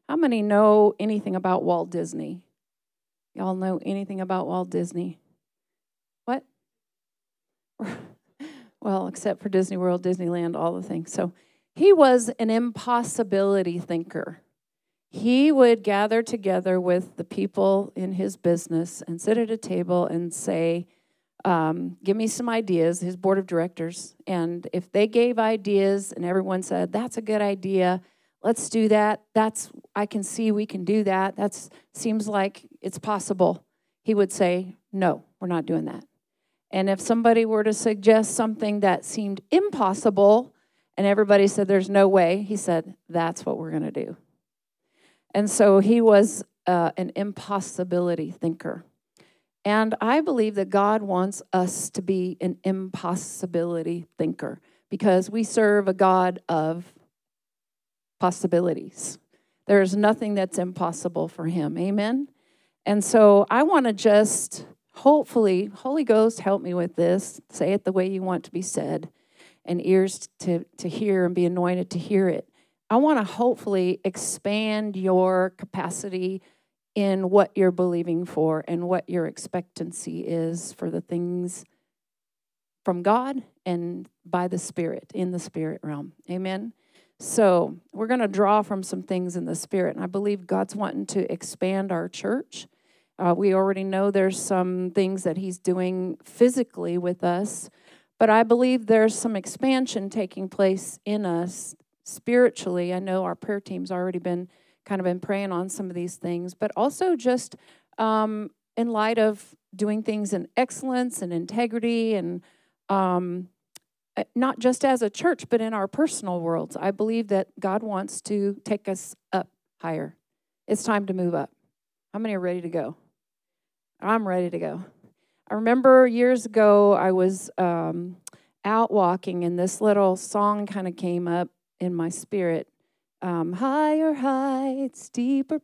How many know anything about Walt Disney? Y'all know anything about Walt Disney? What? Well, except for Disney World, Disneyland, all the things. So he was an impossibility thinker. He would gather together with the people in his business and sit at a table and say, give me some ideas, his board of directors. And if they gave ideas and everyone said, that's a good idea, let's do that. I can see we can do that. Seems like it's possible. He would say, no, we're not doing that. And if somebody were to suggest something that seemed impossible and everybody said there's no way, he said, that's what we're going to do. And so he was an impossibility thinker. And I believe that God wants us to be an impossibility thinker because we serve a God of possibilities. There's nothing that's impossible for him. Amen? And so I want to just, hopefully, Holy Ghost, help me with this. Say it the way you want to be said, and ears to hear and be anointed to hear it. I want to hopefully expand your capacity in what you're believing for and what your expectancy is for the things from God and by the Spirit, in the Spirit realm. Amen? So we're going to draw from some things in the Spirit, and I believe God's wanting to expand our church. We already know there's some things that he's doing physically with us, but I believe there's some expansion taking place in us spiritually. I know our prayer team's already been praying on some of these things, but also just in light of doing things in excellence and integrity and not just as a church, but in our personal worlds. I believe that God wants to take us up higher. It's time to move up. How many are ready to go? I'm ready to go. I remember years ago, I was out walking, and this little song kind of came up in my spirit. Higher heights, deeper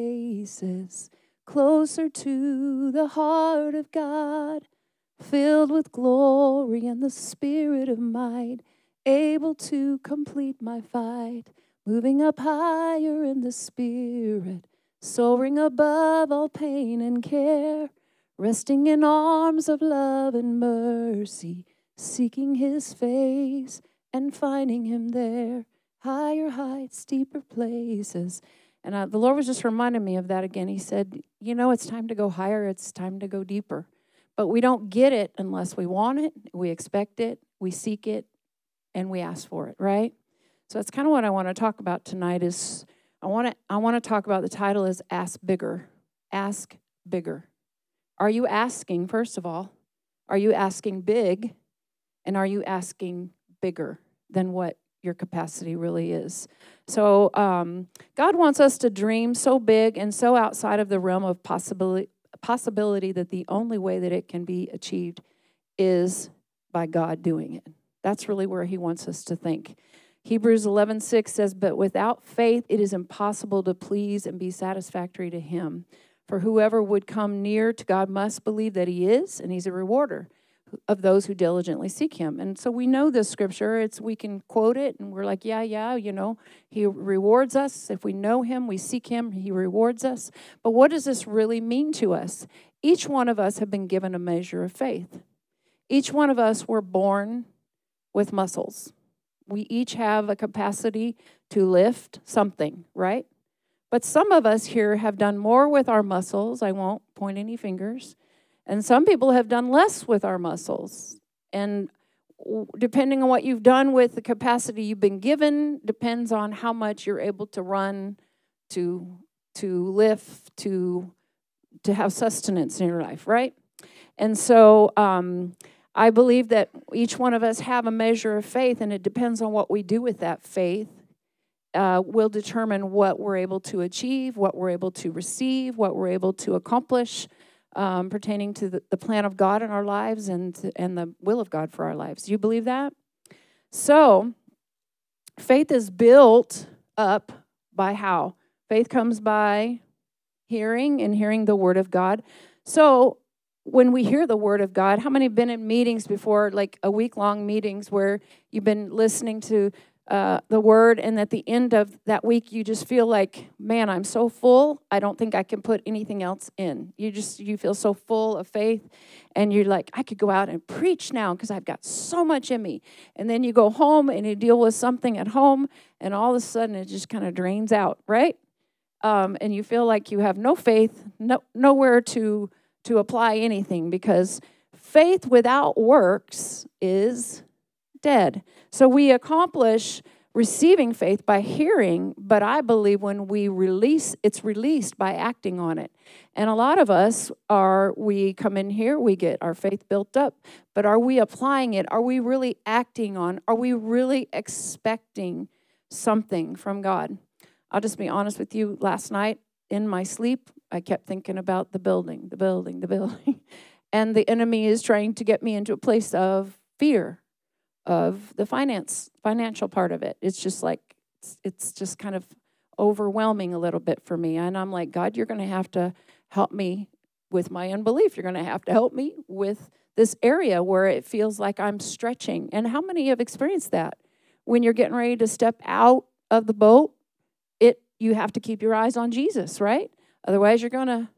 places, closer to the heart of God, filled with glory and the spirit of might, able to complete my fight, moving up higher in the spirit, soaring above all pain and care, resting in arms of love and mercy, seeking his face and finding him there. Higher heights, deeper places. And the Lord was just reminding me of that again. He said, it's time to go higher. It's time to go deeper. But we don't get it unless we want it, we expect it, we seek it, and we ask for it, right? So that's kind of what I want to talk about tonight is I want to talk about, the title is Ask Bigger. Ask bigger. Are you asking, first of all, are you asking big, and are you asking bigger than what your capacity really is? So God wants us to dream so big and so outside of the realm of possibility that the only way that it can be achieved is by God doing it. That's really where he wants us to think. Hebrews 11:6 says, but without faith it is impossible to please and be satisfactory to him. For whoever would come near to God must believe that he is, and he's a rewarder of those who diligently seek him. And so we know this scripture. We can quote it, and we're like, yeah, he rewards us. If we know him, we seek him, he rewards us. But what does this really mean to us? Each one of us have been given a measure of faith. Each one of us were born with muscles. We each have a capacity to lift something, right? But some of us here have done more with our muscles. I won't point any fingers. And some people have done less with our muscles. And depending on what you've done with the capacity you've been given, depends on how much you're able to run, to lift, to have sustenance in your life, right? And so I believe that each one of us have a measure of faith, and it depends on what we do with that faith. Will determine what we're able to achieve, what we're able to receive, what we're able to accomplish, pertaining to the plan of God in our lives and the will of God for our lives. Do you believe that? So, faith is built up by how? Faith comes by hearing, and hearing the word of God. So, when we hear the word of God, how many have been in meetings before, like a week-long meetings where you've been listening to the word, and at the end of that week, you just feel like, man, I'm so full. I don't think I can put anything else in. You feel so full of faith, and you're like, I could go out and preach now because I've got so much in me. And then you go home and you deal with something at home, and all of a sudden it just kind of drains out, right? And you feel like you have no faith, nowhere to apply anything, because faith without works is dead. So we accomplish receiving faith by hearing, but I believe when we release, it's released by acting on it. And a lot of us we come in here, we get our faith built up, but are we applying it? Are we really acting on? Are we really expecting something from God? I'll just be honest with you. Last night in my sleep, I kept thinking about the building. And the enemy is trying to get me into a place of fear of the financial part of it. It's just like, it's just kind of overwhelming a little bit for me. And I'm like, God, you're going to have to help me with my unbelief. You're going to have to help me with this area where it feels like I'm stretching. And how many have experienced that? When you're getting ready to step out of the boat, you have to keep your eyes on Jesus, right? Otherwise, you're going to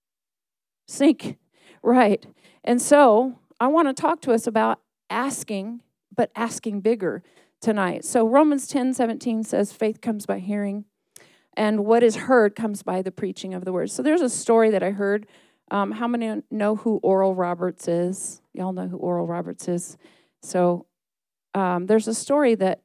sink, right? And so I want to talk to us about asking, but asking bigger tonight. So Romans 10:17 says, faith comes by hearing, and what is heard comes by the preaching of the word. So there's a story that I heard. How many know who Oral Roberts is? Y'all know who Oral Roberts is. So there's a story that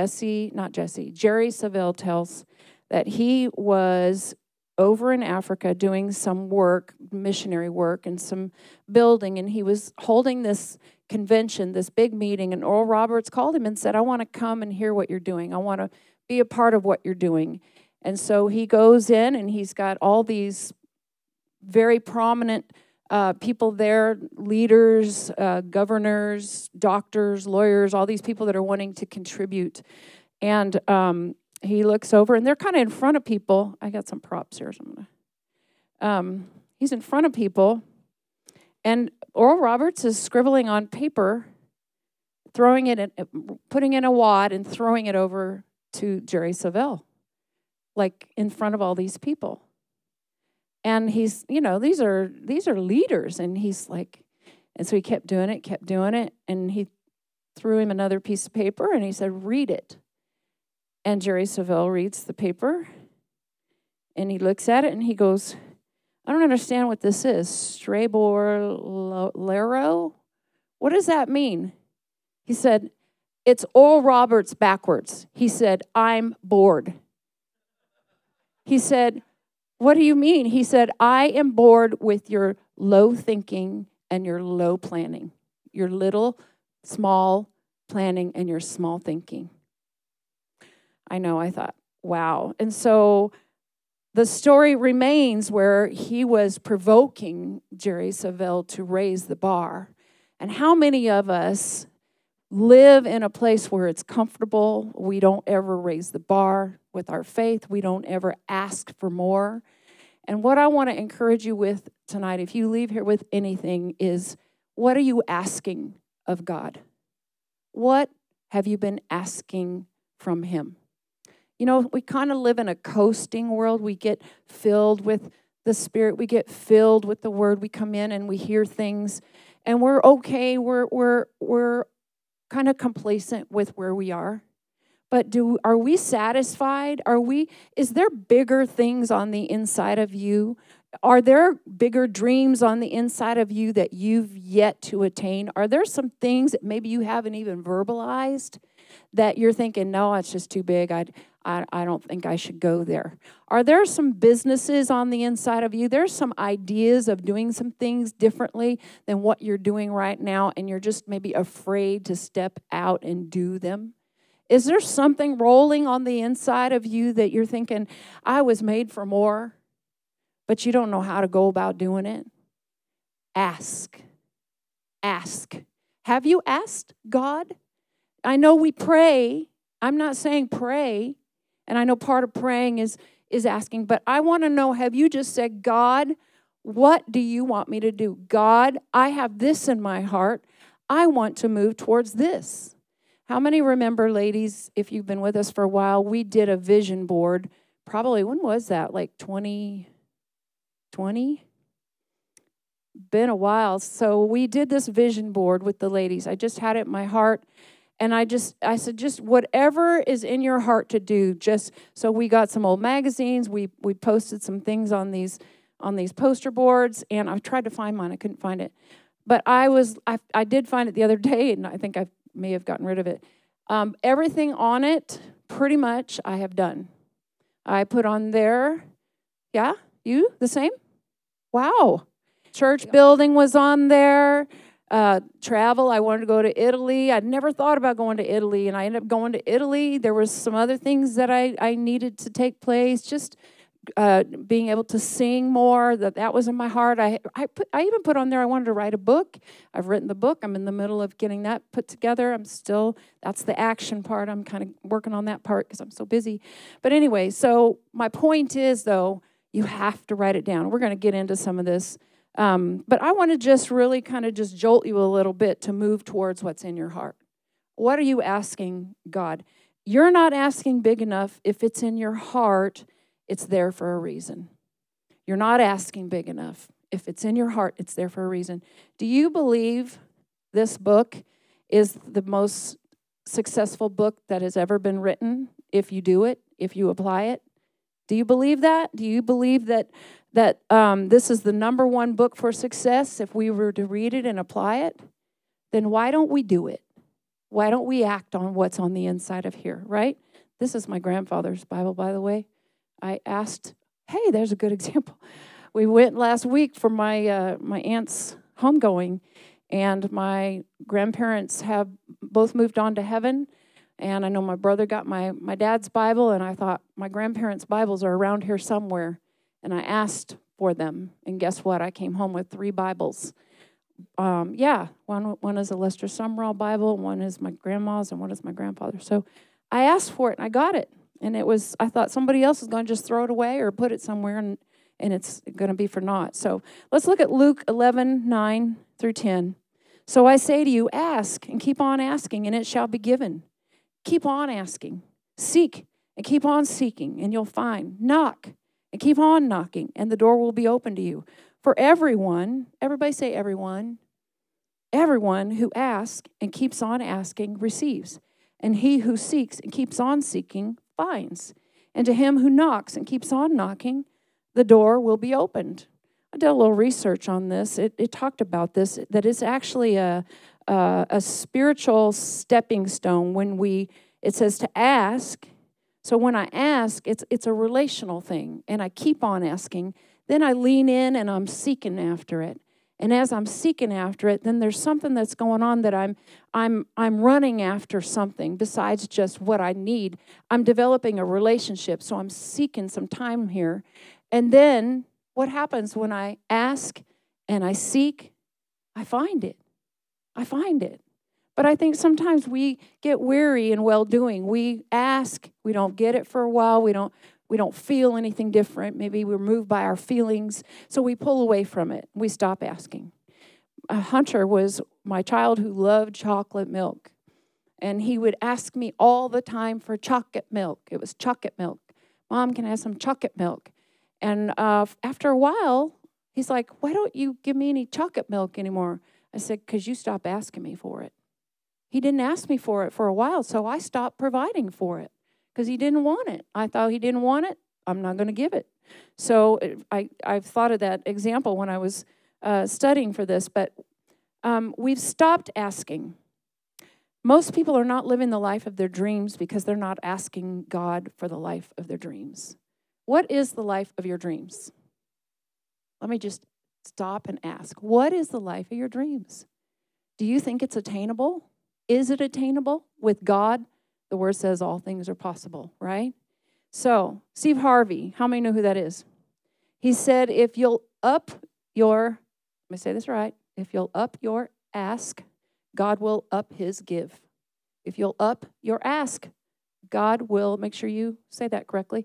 Jerry Savelle tells, that he was over in Africa doing some work, missionary work, and some building, and he was holding this convention, this big meeting, and Oral Roberts called him and said, I want to come and hear what you're doing. I want to be a part of what you're doing. And so he goes in, and he's got all these very prominent people there, leaders, governors, doctors, lawyers, all these people that are wanting to contribute. And he looks over, and they're kind of in front of people. I got some props here. He's in front of people, and Oral Roberts is scribbling on paper, putting in a wad and throwing it over to Jerry Savelle, like in front of all these people. And he's, these are leaders, and he's like, and so he kept doing it, and he threw him another piece of paper, and he said, read it. And Jerry Savelle reads the paper, and he looks at it, and he goes, I don't understand what this is. Strabolero? What does that mean? He said, it's Oral Roberts backwards. He said, I'm bored. He said, what do you mean? He said, I am bored with your low thinking and your low planning, your little, small planning and your small thinking. I know, I thought, wow. And so the story remains where he was provoking Jerry Savelle to raise the bar. And how many of us live in a place where it's comfortable? We don't ever raise the bar with our faith. We don't ever ask for more. And what I want to encourage you with tonight, if you leave here with anything, is what are you asking of God? What have you been asking from him? We kind of live in a coasting world. We get filled with the Spirit. We get filled with the Word. We come in and we hear things, and we're okay. We're kind of complacent with where we are. But are we satisfied? Is there bigger things on the inside of you? Are there bigger dreams on the inside of you that you've yet to attain? Are there some things that maybe you haven't even verbalized that you're thinking, no, it's just too big. I don't think I should go there. Are there some businesses on the inside of you? There's some ideas of doing some things differently than what you're doing right now, and you're just maybe afraid to step out and do them. Is there something rolling on the inside of you that you're thinking, I was made for more, but you don't know how to go about doing it? Ask. Ask. Have you asked God? I know we pray. I'm not saying pray, and I know part of praying is asking, but I want to know, have you just said, God, what do you want me to do? God, I have this in my heart. I want to move towards this. How many remember, ladies, if you've been with us for a while, we did a vision board. Probably, when was that? Like 2020? Been a while. So we did this vision board with the ladies. I just had it in my heart. And I said, just whatever is in your heart to do. So we got some old magazines. We posted some things on these poster boards. And I tried to find mine. I couldn't find it. But I did find it the other day, and I think I may have gotten rid of it. Everything on it, pretty much, I have done. I put on there, yeah, you, the same? Wow. Church building was on there. Travel, I wanted to go to Italy. I'd never thought about going to Italy, and I ended up going to Italy. There was some other things that I needed to take place, just being able to sing more, that was in my heart. I even put on there I wanted to write a book. I've written the book. I'm in the middle of getting that put together. That's the action part. I'm kind of working on that part because I'm so busy. But anyway, so my point is, though, you have to write it down. We're going to get into some of this. But I want to just really kind of just jolt you a little bit to move towards what's in your heart. What are you asking God? You're not asking big enough. If it's in your heart, it's there for a reason. You're not asking big enough. If it's in your heart, it's there for a reason. Do you believe this book is the most successful book that has ever been written if you do it, if you apply it? Do you believe that? Do you believe that this is the number one book for success if we were to read it and apply it? Then why don't we do it? Why don't we act on what's on the inside of here, right? This is my grandfather's Bible, by the way. I asked, hey, there's a good example. We went last week for my aunt's homegoing, and my grandparents have both moved on to heaven. And I know my brother got my dad's Bible, and I thought my grandparents' Bibles are around here somewhere. And I asked for them, and guess what? I came home with 3 Bibles. One is a Lester Sumrall Bible, one is my grandma's, and one is my grandfather's. So I asked for it, and I got it. And I thought somebody else is going to just throw it away or put it somewhere, and it's going to be for naught. So let's look at Luke 11:9 through 10. So I say to you, ask and keep on asking, and it shall be given. Keep on asking. Seek and keep on seeking, and you'll find. Knock and keep on knocking, and the door will be open to you. For everyone, everybody say everyone who asks and keeps on asking receives. And he who seeks and keeps on seeking finds. And to him who knocks and keeps on knocking, the door will be opened. I did a little research on this. It talked about this, that it's actually a spiritual stepping stone when it says to ask. So when I ask, it's a relational thing, and I keep on asking. Then I lean in and I'm seeking after it. And as I'm seeking after it, then there's something that's going on that I'm running after something besides just what I need. I'm developing a relationship, so I'm seeking some time here. And then what happens when I ask and I seek? I find it. I find it. But I think sometimes we get weary in well-doing. We ask, we don't get it for a while, we don't feel anything different. Maybe we're moved by our feelings, so we pull away from it. We stop asking. Hunter was my child who loved chocolate milk, and he would ask me all the time for chocolate milk. It was chocolate milk. Mom, can I have some chocolate milk? And after a while, he's like, why don't you give me any chocolate milk anymore? I said, because you stopped asking me for it. He didn't ask me for it for a while, so I stopped providing for it. Because he didn't want it. I thought he didn't want it. I'm not going to give it. So I've thought of that example when I was studying for this. But we've stopped asking. Most people are not living the life of their dreams because they're not asking God for the life of their dreams. What is the life of your dreams? Let me just stop and ask. What is the life of your dreams? Do you think it's attainable? Is it attainable with God? The word says all things are possible, right? So, Steve Harvey, how many know who that is? He said, if you'll up your, let me say this right, if you'll up your ask, God will up his give. If you'll up your ask, God will, make sure you say that correctly,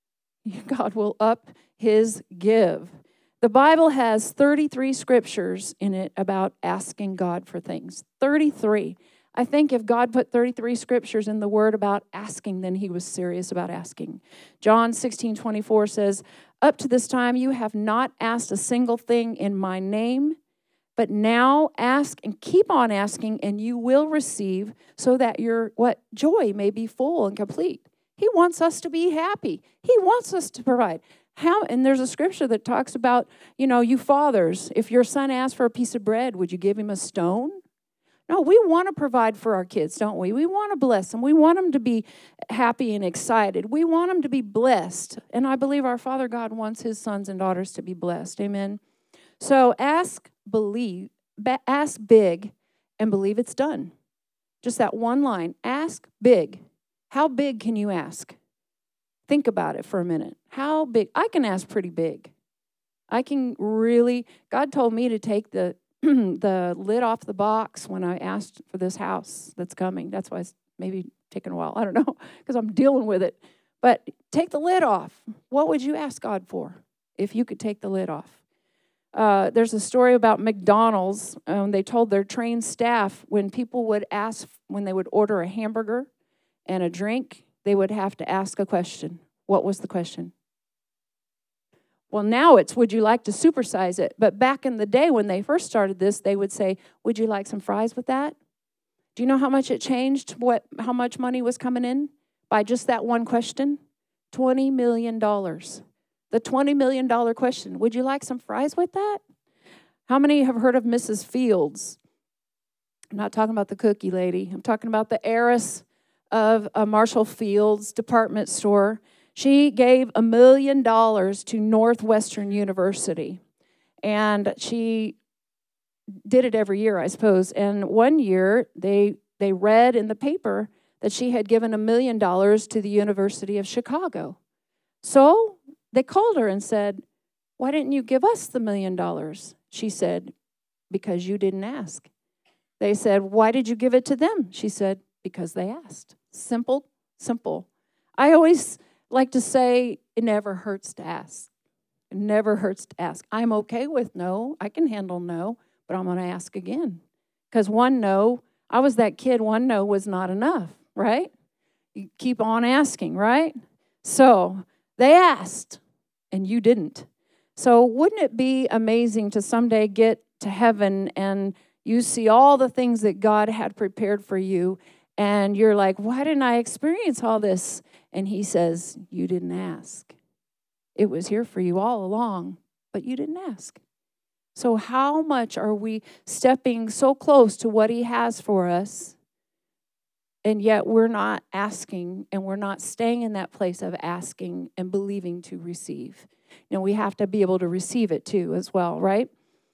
God will up his give. The Bible has 33 scriptures in it about asking God for things. 33. I think if God put 33 scriptures in the Word about asking, then he was serious about asking. John 16:24 says, up to this time you have not asked a single thing in my name, but now ask and keep on asking, and you will receive, so that your joy may be full and complete. He wants us to be happy. He wants us to provide. And there's a scripture that talks about, you fathers, if your son asks for a piece of bread, would you give him a stone? No, we want to provide for our kids, don't we? We want to bless them. We want them to be happy and excited. We want them to be blessed. And I believe our Father God wants his sons and daughters to be blessed. Amen. So ask big, and believe it's done. Just that one line. Ask big. How big can you ask? Think about it for a minute. How big? I can ask pretty big. I can really, God told me to take the lid off the box when I asked for this house that's coming. That's why it's maybe taking a while. I don't know, because I'm dealing with it. But take the lid off. What would you ask God for if you could take the lid off? There's a story about McDonald's. They told their trained staff when people would ask, when they would order a hamburger and a drink, they would have to ask a question. What was the question? Well, now it's, would you like to supersize it? But back in the day when they first started this, they would say, would you like some fries with that? Do you know how much it changed, how much money was coming in by just that one question? $20 million. The $20 million question, would you like some fries with that? How many have heard of Mrs. Fields? I'm not talking about the cookie lady. I'm talking about the heiress of Marshall Fields department store. She gave $1 million to Northwestern University, and she did it every year, I suppose. And one year, they read in the paper that she had given $1 million to the University of Chicago. So they called her and said, why didn't you give us the $1 million? She said, because you didn't ask. They said, why did you give it to them? She said, because they asked. Simple, simple. I always like to say, it never hurts to ask. It never hurts to ask. I'm okay with no. I can handle no, but I'm going to ask again. Because one no, I was that kid, one no was not enough, right? You keep on asking, right? So they asked, and you didn't. So wouldn't it be amazing to someday get to heaven and you see all the things that God had prepared for you, and you're like, why didn't I experience all this? And he says, you didn't ask. It was here for you all along, but you didn't ask. So how much are we stepping so close to what he has for us, and yet we're not asking, and we're not staying in that place of asking and believing to receive? We have to be able to receive it too as well, right?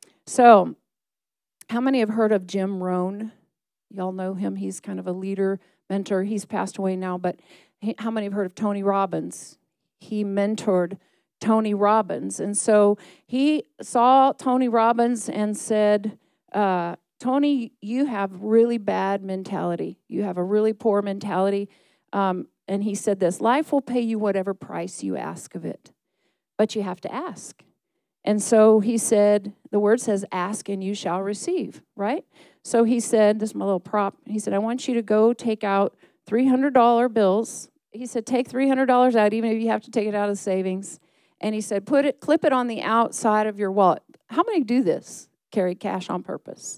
So how many have heard of Jim Rohn? Y'all know him. He's kind of a leader, mentor. He's passed away now, but how many have heard of Tony Robbins? He mentored Tony Robbins. And so he saw Tony Robbins and said, Tony, you have really bad mentality. You have a really poor mentality. And he said this, life will pay you whatever price you ask of it, but you have to ask. And so he said, the word says, ask and you shall receive, right? So he said, this is my little prop. He said, I want you to go take out $300 bills. He said, take $300 out, even if you have to take it out of savings. And he said, clip it on the outside of your wallet. How many do this? Carry cash on purpose?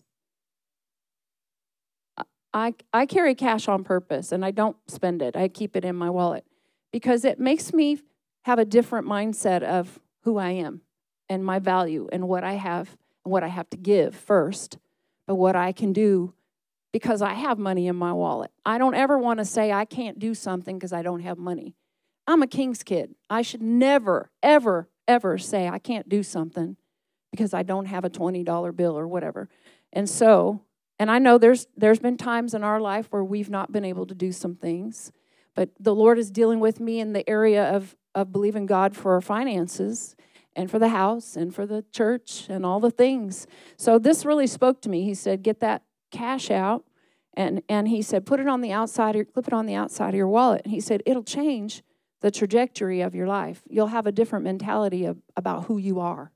I carry cash on purpose, and I don't spend it. I keep it in my wallet because it makes me have a different mindset of who I am and my value and what I have and what I have to give first, but what I can do because I have money in my wallet. I don't ever want to say I can't do something because I don't have money. I'm a king's kid. I should never, ever, ever say I can't do something because I don't have a $20 bill or whatever. And so, and I know there's been times in our life where we've not been able to do some things, but the Lord is dealing with me in the area of believing God for our finances and for the house and for the church and all the things. So this really spoke to me. He said, get that cash out, and he said, put it on the outside, or clip it on the outside of your wallet. And he said, it'll change the trajectory of your life. You'll have a different mentality about who you are.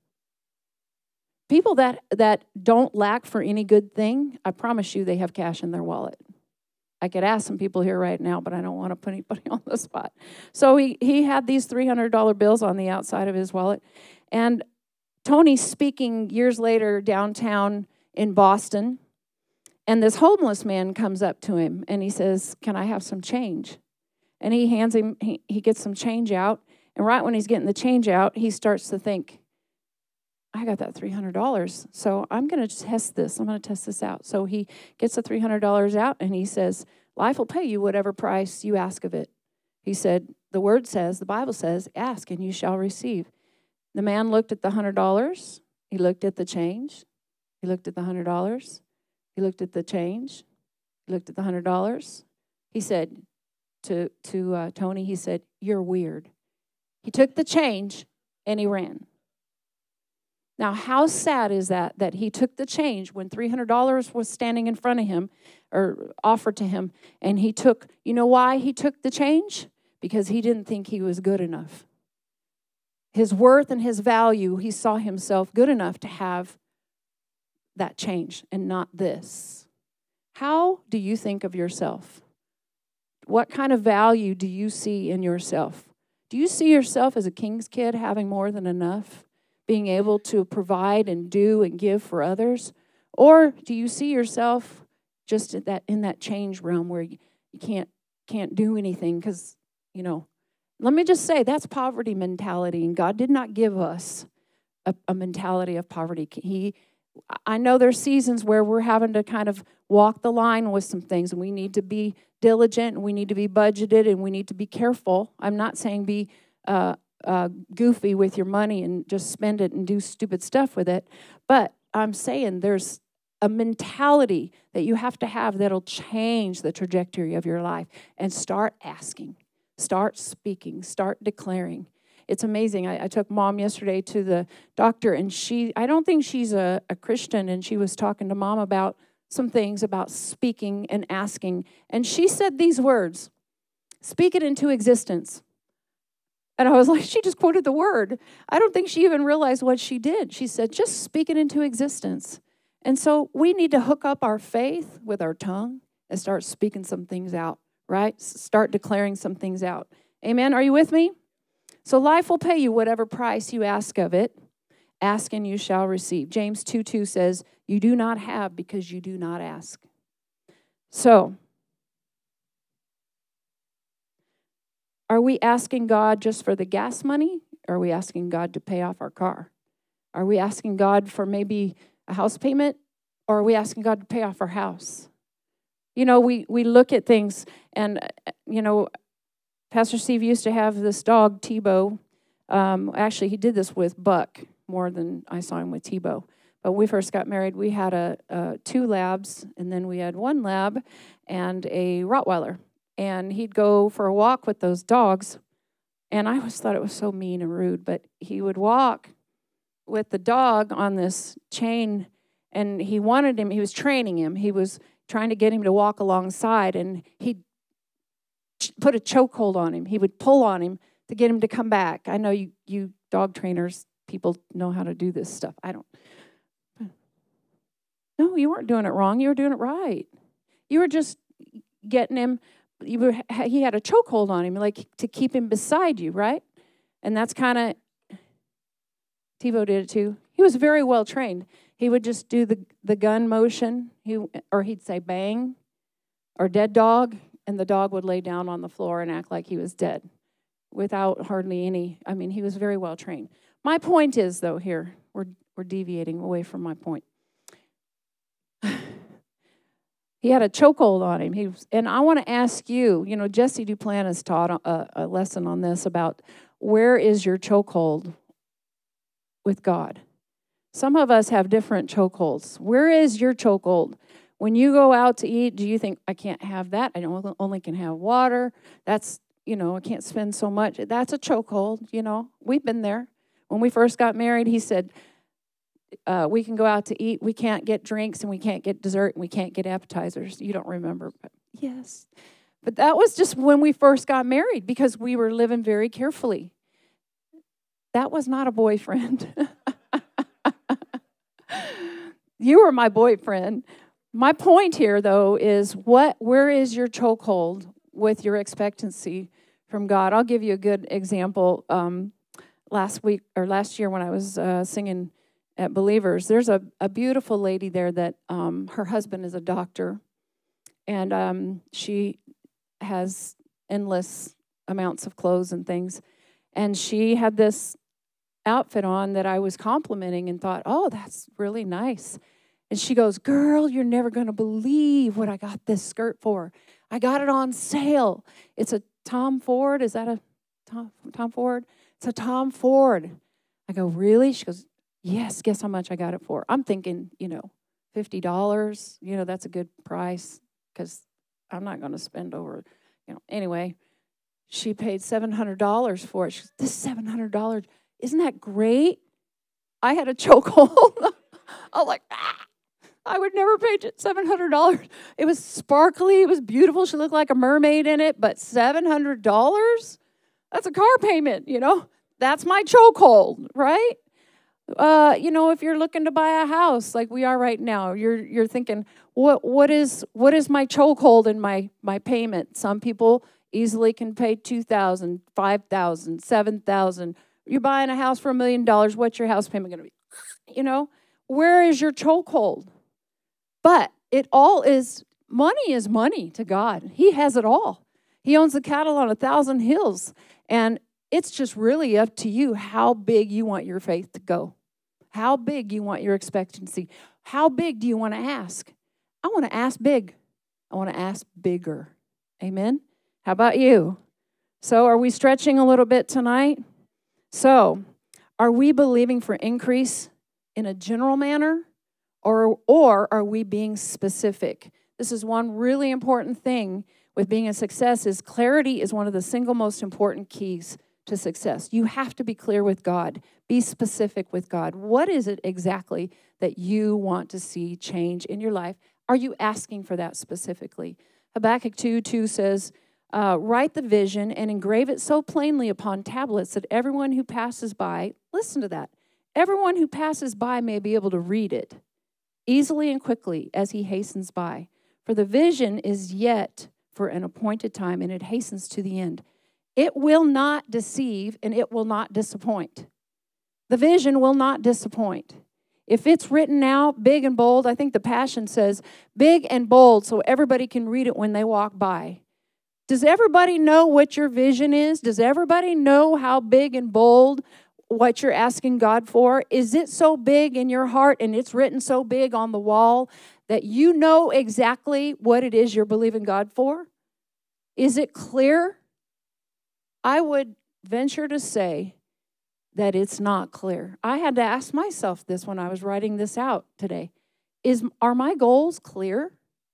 People that don't lack for any good thing, I promise you they have cash in their wallet. I could ask some people here right now, but I don't want to put anybody on the spot. So he had these $300 bills on the outside of his wallet. And Tony's speaking years later downtown in Boston. And this homeless man comes up to him and he says, "Can I have some change?" And he hands him, he gets some change out. And right when he's getting the change out, he starts to think, I got that $300. So I'm going to test this. I'm going to test this out. So he gets the $300 out and he says, "Life will pay you whatever price you ask of it." He said, the word says, the Bible says, "Ask and you shall receive." The man looked at the $100. He looked at the change. He looked at the $100. He looked at the change. He looked at the $100. He said to Tony, he said, "You're weird." He took the change and he ran. Now, how sad is that he took the change when $300 was standing in front of him or offered to him, and he took, you know why he took the change? Because he didn't think he was good enough. His worth and his value, he saw himself good enough to have that change and not this. How do you think of yourself? What kind of value do you see in yourself? Do you see yourself as a king's kid having more than enough? Being able to provide and do and give for others? Or do you see yourself just in that change realm where you can't do anything because, let me just say that's poverty mentality, and God did not give us a mentality of poverty. I know there's seasons where we're having to kind of walk the line with some things, and we need to be diligent, and we need to be budgeted, and we need to be careful. I'm not saying be goofy with your money and just spend it and do stupid stuff with it. But I'm saying there's a mentality that you have to have that'll change the trajectory of your life. And start asking, start speaking, start declaring. It's amazing. I took Mom yesterday to the doctor, and I don't think she's a Christian, and she was talking to Mom about some things about speaking and asking. And she said these words, "Speak it into existence." And I was like, she just quoted the word. I don't think she even realized what she did. She said, just speak it into existence. And so we need to hook up our faith with our tongue and start speaking some things out, right? Start declaring some things out. Amen? Are you with me? So life will pay you whatever price you ask of it. Ask and you shall receive. James 2:2 says, you do not have because you do not ask. So, are we asking God just for the gas money? Or are we asking God to pay off our car? Are we asking God for maybe a house payment? Or are we asking God to pay off our house? We look at things, and, Pastor Steve used to have this dog, Tebow. Actually, he did this with Buck more than I saw him with Tebow. But when we first got married, we had 2 labs, and then we had 1 lab and a Rottweiler. And he'd go for a walk with those dogs. And I always thought it was so mean and rude. But he would walk with the dog on this chain. And he was training him. He was trying to get him to walk alongside. And he'd put a chokehold on him. He would pull on him to get him to come back. I know you dog trainers, people know how to do this stuff. I don't. No, you weren't doing it wrong. You were doing it right. You were just getting him. He had a chokehold on him, like to keep him beside you, right? And that's kind of, Tebow did it too. He was very well trained. He would just do the gun motion, or he'd say bang, or dead dog, and the dog would lay down on the floor and act like he was dead without hardly any, he was very well trained. My point is, though, here, we're deviating away from my point. He had a chokehold on him. And I want to ask you, Jesse Duplantis taught a lesson on this about where is your chokehold with God? Some of us have different chokeholds. Where is your chokehold? When you go out to eat, do you think, I can't have that? I only can have water. That's, I can't spend so much. That's a chokehold, We've been there. When we first got married, he said, we can go out to eat. We can't get drinks, and we can't get dessert, and we can't get appetizers. You don't remember, but yes. But that was just when we first got married because we were living very carefully. That was not a boyfriend. You were my boyfriend. My point here, though, is where is your chokehold with your expectancy from God? I'll give you a good example. Last year when I was singing at Believers, there's a beautiful lady there that her husband is a doctor, and she has endless amounts of clothes and things. And she had this outfit on that I was complimenting and thought, oh, that's really nice. And she goes, girl, you're never going to believe what I got this skirt for. I got it on sale. It's a Tom Ford. Is that a Tom Ford? It's a Tom Ford. I go, really? She goes, yes. Guess how much I got it for? I'm thinking, $50. That's a good price because I'm not going to spend over, Anyway, she paid $700 for it. She goes, this $700, isn't that great? I had a chokehold. I was like, I would never pay $700. It was sparkly. It was beautiful. She looked like a mermaid in it. But $700? That's a car payment, That's my chokehold, right? If you're looking to buy a house like we are right now, you're thinking, what is my chokehold in my payment? Some people easily can pay $2,000, $5,000, $7,000. You're buying a house for $1 million. What's your house payment going to be? Where is your chokehold? But money is money to God. He has it all. He owns the cattle on 1,000 hills. And it's just really up to you how big you want your faith to go. How big you want your expectancy. How big do you want to ask? I want to ask big. I want to ask bigger. Amen? How about you? So are we stretching a little bit tonight? So are we believing for increase in a general manner? Or are we being specific? This is one really important thing with being a success is clarity is one of the single most important keys to success. You have to be clear with God. Be specific with God. What is it exactly that you want to see change in your life? Are you asking for that specifically? Habakkuk 2:2 says, write the vision and engrave it so plainly upon tablets that everyone who passes by, listen to that, everyone who passes by may be able to read it easily and quickly as he hastens by. For the vision is yet for an appointed time, and it hastens to the end. It will not deceive, and it will not disappoint. The vision will not disappoint. If it's written out big and bold, I think the Passion says big and bold so everybody can read it when they walk by. Does everybody know what your vision is? Does everybody know how big and bold what you're asking God for? Is it so big in your heart and it's written so big on the wall that you know exactly what it is you're believing God for? Is it clear? I would venture to say that it's not clear. I had to ask myself this when I was writing this out today. Are my goals clear?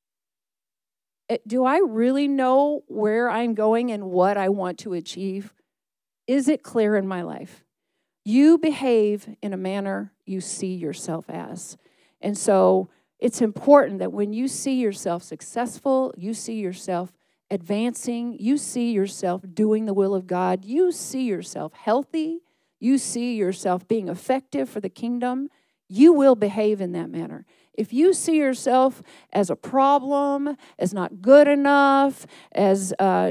Do I really know where I'm going and what I want to achieve? Is it clear in my life? You behave in a manner you see yourself as. And so it's important that when you see yourself successful, you see yourself advancing, you see yourself doing the will of God, you see yourself healthy, you see yourself being effective for the kingdom, you will behave in that manner. If you see yourself as a problem, as not good enough, as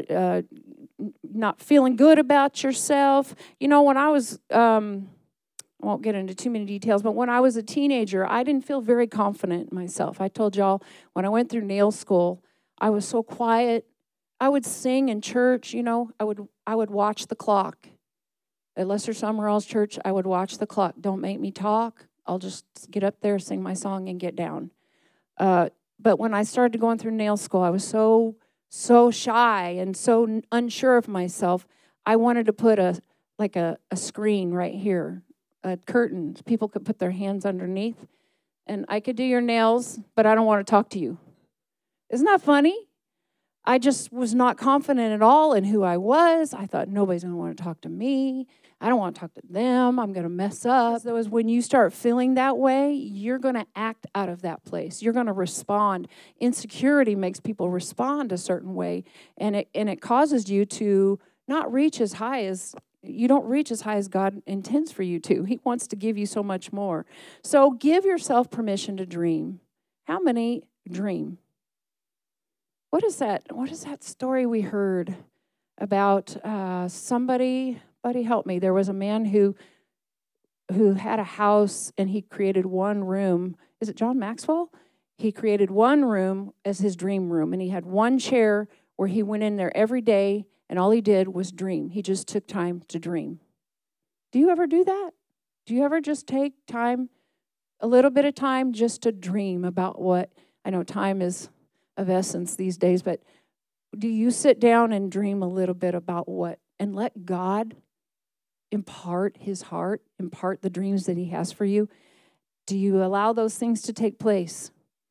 not feeling good about yourself. When I was, I won't get into too many details, but when I was a teenager, I didn't feel very confident in myself. I told y'all, when I went through nail school, I was so quiet. I would sing in church, I would watch the clock. At Lester Summerall's church, I would watch the clock. Don't make me talk. I'll just get up there, sing my song, and get down. But when I started going through nail school, I was so shy and so unsure of myself. I wanted to put a screen right here, a curtain. People could put their hands underneath, and I could do your nails, but I don't want to talk to you. Isn't that funny? I just was not confident at all in who I was. I thought nobody's going to want to talk to me. I don't want to talk to them. I'm going to mess up. So when you start feeling that way, you're going to act out of that place. You're going to respond. Insecurity makes people respond a certain way, and it causes you to not reach as high as you don't reach as high as God intends for you to. He wants to give you so much more. So give yourself permission to dream. How many dream. What is that story we heard about somebody? Buddy, help me. There was a man who had a house, and he created one room. Is it John Maxwell? He created one room as his dream room, and he had one chair where he went in there every day, and all he did was dream. He just took time to dream. Do you ever do that? Do you ever just take time, a little bit of time, just to dream about what? I know time is of essence these days, but do you sit down and dream a little bit about what, and let God impart his heart, impart the dreams that he has for you? Do you allow those things to take place?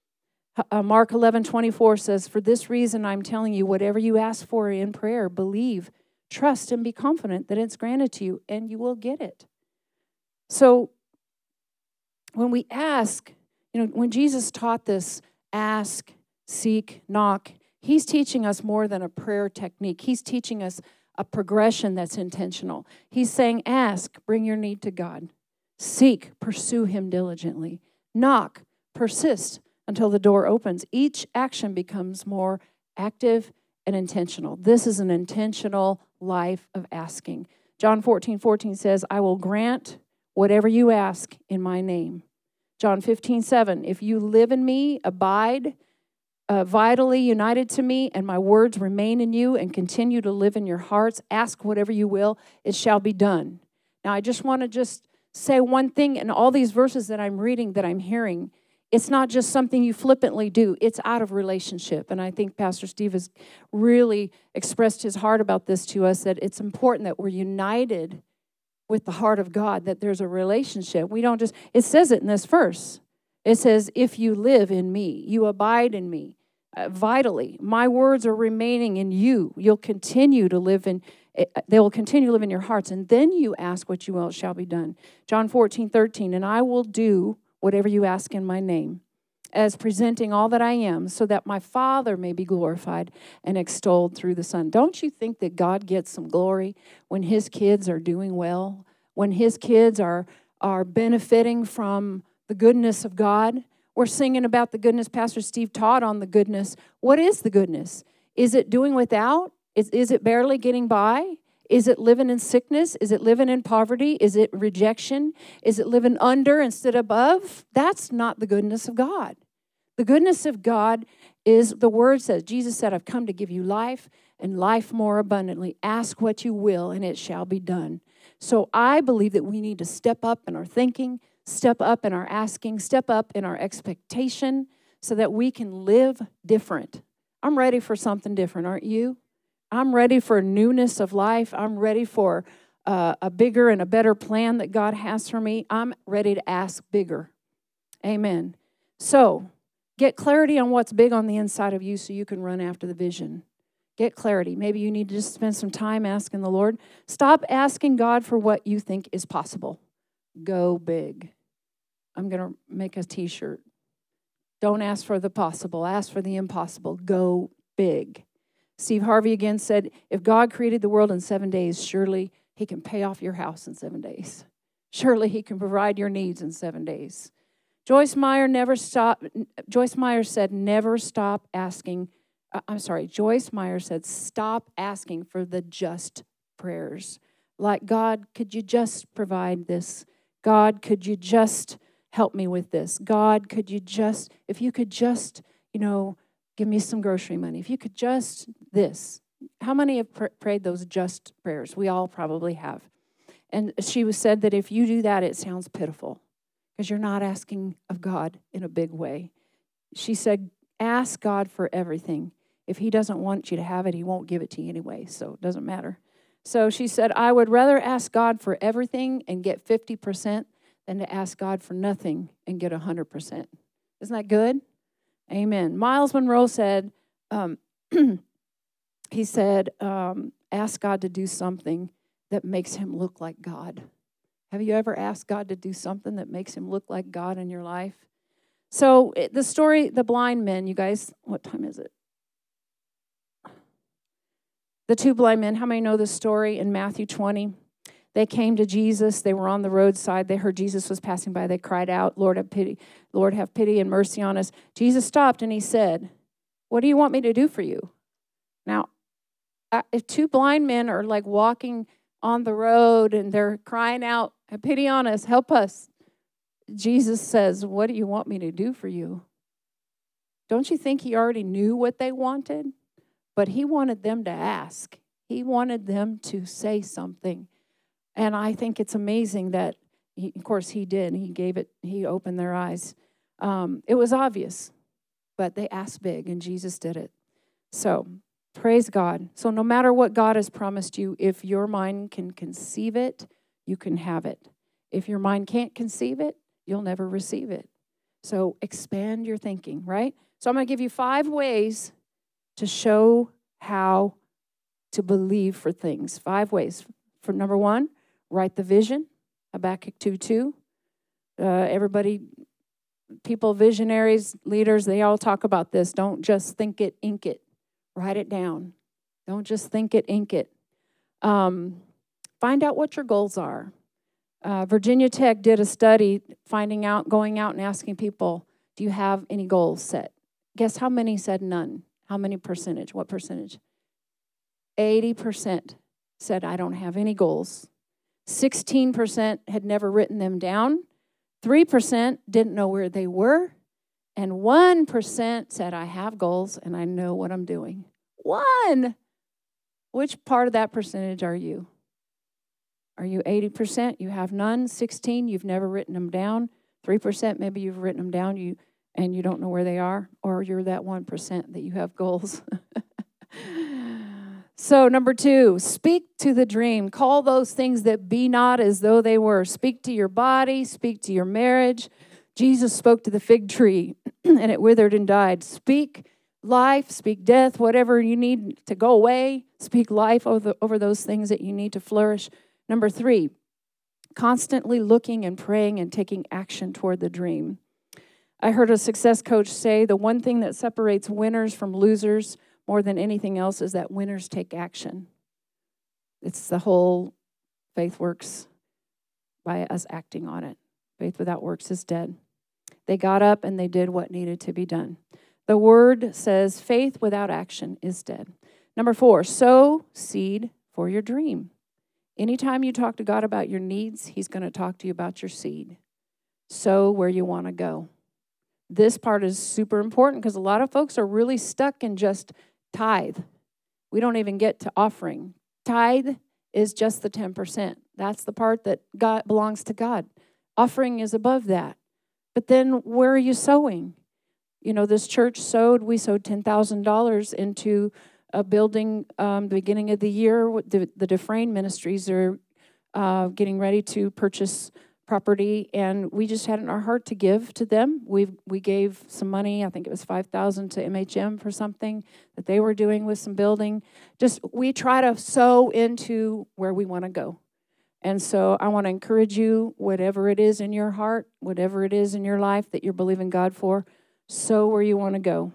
Mark 11:24 says, "For this reason I'm telling you, whatever you ask for in prayer, believe, trust, and be confident that it's granted to you, and you will get it." So when we ask, when Jesus taught this, ask, seek, knock, he's teaching us more than a prayer technique. He's teaching us a progression that's intentional. He's saying, ask, bring your need to God. Seek, pursue him diligently. Knock, persist until the door opens. Each action becomes more active and intentional. This is an intentional life of asking. John 14:14 says, "I will grant whatever you ask in my name." John 15:7, "If you live in me, abide vitally united to me, and my words remain in you and continue to live in your hearts, ask whatever you will, it shall be done." Now, I just want to say one thing in all these verses that I'm reading, that I'm hearing. It's not just something you flippantly do. It's out of relationship. And I think Pastor Steve has really expressed his heart about this to us, that it's important that we're united with the heart of God, that there's a relationship. We don't just, it says it in this verse. It says, "If you live in me, you abide in me vitally. My words are remaining in you. You'll continue to live in, they will continue to live in your hearts. And then you ask what you will, it shall be done." John 14:13, "And I will do whatever you ask in my name, as presenting all that I am, so that my Father may be glorified and extolled through the Son." Don't you think that God gets some glory when his kids are doing well, when his kids are benefiting from the goodness of God? We're singing about the goodness. Pastor Steve taught on the goodness. What is the goodness? Is it doing without? Is it barely getting by? Is it living in sickness? Is it living in poverty? Is it rejection? Is it living under instead of above? That's not the goodness of God. The goodness of God is, the word says, Jesus said, "I've come to give you life and life more abundantly. Ask what you will, and it shall be done." So I believe that we need to step up in our thinking, step up in our asking, step up in our expectation, so that we can live different. I'm ready for something different, aren't you? I'm ready for newness of life. I'm ready for a bigger and a better plan that God has for me. I'm ready to ask bigger. Amen. So get clarity on what's big on the inside of you so you can run after the vision. Get clarity. Maybe you need to just spend some time asking the Lord. Stop asking God for what you think is possible. Go big. I'm going to make a t-shirt. Don't ask for the possible. Ask for the impossible. Go big. Steve Harvey again said, "If God created the world in 7 days, surely he can pay off your house in 7 days. Surely he can provide your needs in 7 days." Joyce Meyer said, "Never stop asking." Joyce Meyer said, "Stop asking for the just prayers. Like, God, could you just provide this? God, could you just help me with this? God, could you just, if you could just, give me some grocery money. If you could just this." How many have prayed those just prayers? We all probably have. And she said that if you do that, it sounds pitiful because you're not asking of God in a big way. She said, ask God for everything. If he doesn't want you to have it, he won't give it to you anyway, so it doesn't matter. So she said, "I would rather ask God for everything and get 50% than to ask God for nothing and get 100%. Isn't that good? Amen. Miles Monroe said, ask God to do something that makes him look like God. Have you ever asked God to do something that makes him look like God in your life? So the story, the blind men, you guys, what time is it? The two blind men, how many know the story in Matthew 20? They came to Jesus. They were on the roadside. They heard Jesus was passing by. They cried out, Lord, have pity. Lord, have pity and mercy on us. Jesus stopped and he said, what do you want me to do for you? Now, if two blind men are like walking on the road and they're crying out, have pity on us, help us. Jesus says, what do you want me to do for you? Don't you think he already knew what they wanted? But he wanted them to ask. He wanted them to say something. And I think it's amazing that, of course, he did. He opened their eyes. It was obvious, but they asked big, and Jesus did it. So, praise God. So no matter what God has promised you, if your mind can conceive it, you can have it. If your mind can't conceive it, you'll never receive it. So expand your thinking, right? So I'm going to give you 5 ways to show how to believe for things. 5 ways. For number 1, write the vision, Habakkuk 2:2. Everybody, people, visionaries, leaders, they all talk about this. Don't just think it, ink it. Write it down. Don't just think it, ink it. Find out what your goals are. Virginia Tech did a study going out and asking people, do you have any goals set? Guess how many said none? How many percentage? What percentage? 80% said, I don't have any goals. 16% had never written them down. 3% didn't know where they were. And 1% said, I have goals and I know what I'm doing. 1! Which part of that percentage are you? Are you 80%? You have none. 16, you've never written them down. 3%, maybe you've written them down and you don't know where they are. Or you're that 1% that you have goals. So, number 2, speak to the dream. Call those things that be not as though they were. Speak to your body. Speak to your marriage. Jesus spoke to the fig tree, and it withered and died. Speak life, speak death, whatever you need to go away. Speak life over those things that you need to flourish. Number 3, constantly looking and praying and taking action toward the dream. I heard a success coach say the one thing that separates winners from losers more than anything else is that winners take action. It's the whole faith works by us acting on it. Faith without works is dead. They got up and they did what needed to be done. The word says faith without action is dead. Number 4, sow seed for your dream. Anytime you talk to God about your needs, he's going to talk to you about your seed. Sow where you want to go. This part is super important because a lot of folks are really stuck in just tithe. We don't even get to offering. Tithe is just the 10%. That's the part that God belongs to God. Offering is above that. But then where are you sowing? You know, this church we sowed $10,000 into a building the beginning of the year. The Dufresne Ministries are getting ready to purchase property, and we just had in our heart to give to them. We gave some money, I think it was $5,000 to MHM for something that they were doing with some building. We try to sow into where we want to go. And so I want to encourage you, whatever it is in your heart, whatever it is in your life that you're believing God for, sow where you want to go.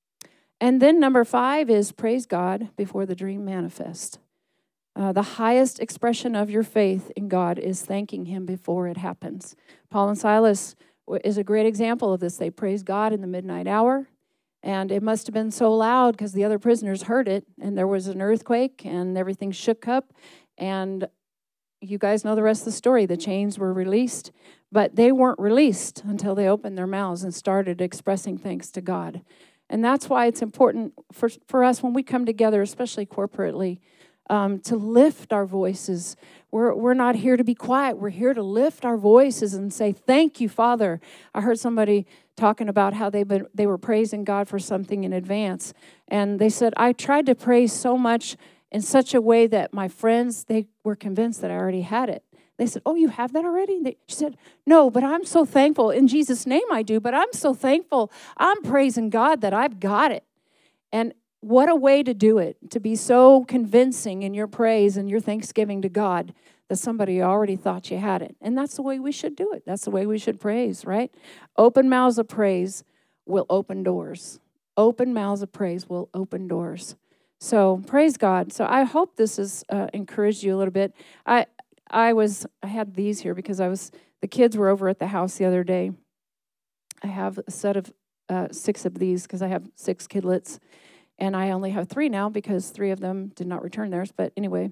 And then number 5 is praise God before the dream manifests. The highest expression of your faith in God is thanking him before it happens. Paul and Silas is a great example of this. They praised God in the midnight hour, and it must have been so loud because the other prisoners heard it, and there was an earthquake, and everything shook up, and you guys know the rest of the story. The chains were released, but they weren't released until they opened their mouths and started expressing thanks to God. And that's why it's important for us when we come together, especially corporately, to lift our voices. We're not here to be quiet. We're here to lift our voices and say, thank you, Father. I heard somebody talking about how they were praising God for something in advance. And they said, I tried to praise so much in such a way that my friends, they were convinced that I already had it. They said, oh, you have that already? She said, no, but I'm so thankful. In Jesus' name I do, but I'm so thankful. I'm praising God that I've got it. And what a way to do it, to be so convincing in your praise and your thanksgiving to God that somebody already thought you had it. And that's the way we should do it. That's the way we should praise, right? Open mouths of praise will open doors. Open mouths of praise will open doors. So praise God. So I hope this has encouraged you a little bit. I had these here because the kids were over at the house the other day. I have a set of 6 of these because I have 6 kidlets, and I only have 3 now because 3 of them did not return theirs. But anyway,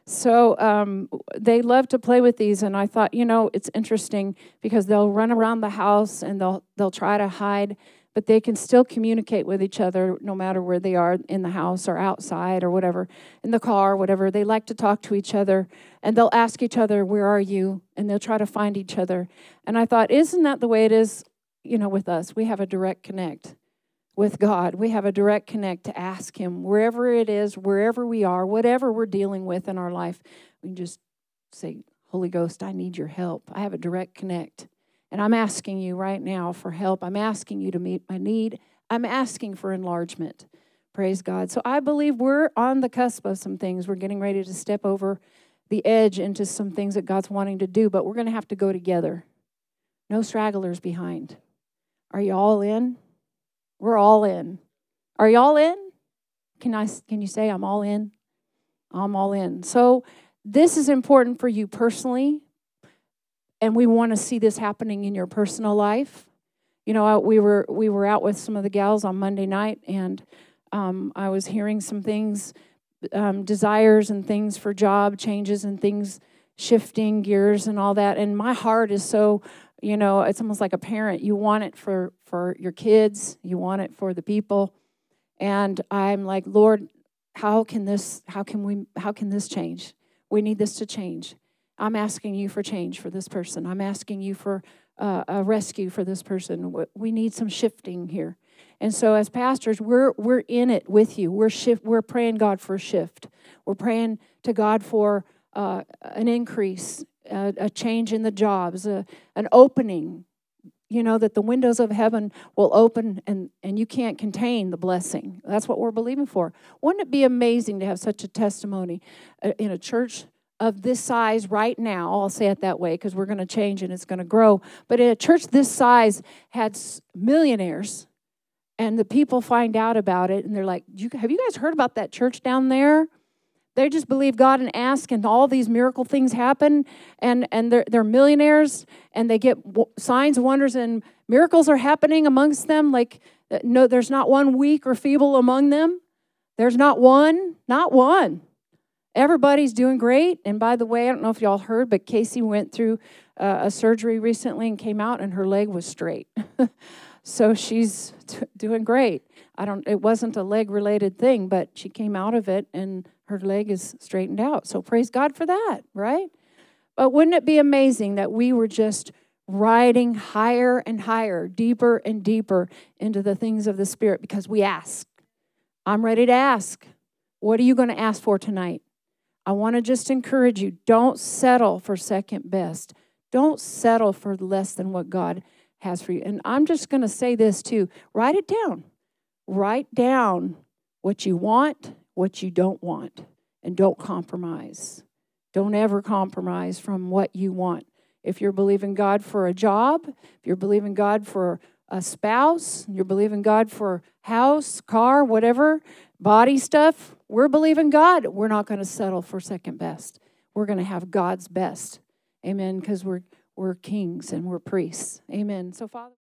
so they love to play with these, and I thought, it's interesting because they'll run around the house and they'll try to hide, but they can still communicate with each other no matter where they are in the house or outside or whatever, in the car, whatever. They like to talk to each other, and they'll ask each other, "Where are you?" And they'll try to find each other. And I thought, isn't that the way it is, with us? We have a direct connect with God. We have a direct connect to ask Him wherever it is, wherever we are, whatever we're dealing with in our life. We can just say, "Holy Ghost, I need your help." I have a direct connect. And I'm asking you right now for help. I'm asking you to meet my need. I'm asking for enlargement. Praise God. So I believe we're on the cusp of some things. We're getting ready to step over the edge into some things that God's wanting to do, but we're going to have to go together. No stragglers behind. Are you all in? We're all in. Are you all in? Can you say, "I'm all in"? I'm all in. So this is important for you personally. And we want to see this happening in your personal life. We were out with some of the gals on Monday night, and I was hearing some things, desires and things for job changes and things shifting gears and all that. And my heart is so, it's almost like a parent. You want it for your kids. You want it for the people. And I'm like, Lord, how can this change? We need this to change. I'm asking you for change for this person. I'm asking you for a rescue for this person. We need some shifting here. And so as pastors, we're in it with you. We're praying God for a shift. We're praying to God for an increase, a change in the jobs, an opening, that the windows of heaven will open and you can't contain the blessing. That's what we're believing for. Wouldn't it be amazing to have such a testimony in a church of this size right now? I'll say it that way because we're going to change and it's going to grow. But in a church this size had millionaires, and the people find out about it, and they're like, "Have you guys heard about that church down there? They just believe God and ask, and all these miracle things happen, and they're millionaires, and they get signs, wonders, and miracles are happening amongst them. Like, no, there's not one weak or feeble among them. There's not one. Everybody's doing great." And by the way, I don't know if y'all heard, but Casey went through a surgery recently and came out, and her leg was straight. So she's doing great. It wasn't a leg-related thing, but she came out of it, and her leg is straightened out. So praise God for that, right? But wouldn't it be amazing that we were just riding higher and higher, deeper and deeper into the things of the Spirit because we ask. I'm ready to ask. What are you going to ask for tonight? I want to just encourage you, don't settle for second best. Don't settle for less than what God has for you. And I'm just going to say this too. Write it down. Write down what you want, what you don't want, and don't compromise. Don't ever compromise from what you want. If you're believing God for a job, if you're believing God for a spouse, you're believing God for house, car, whatever, body stuff, we're believing God. We're not going to settle for second best. We're going to have God's best. Amen, because we're kings and we're priests. Amen. So, Father.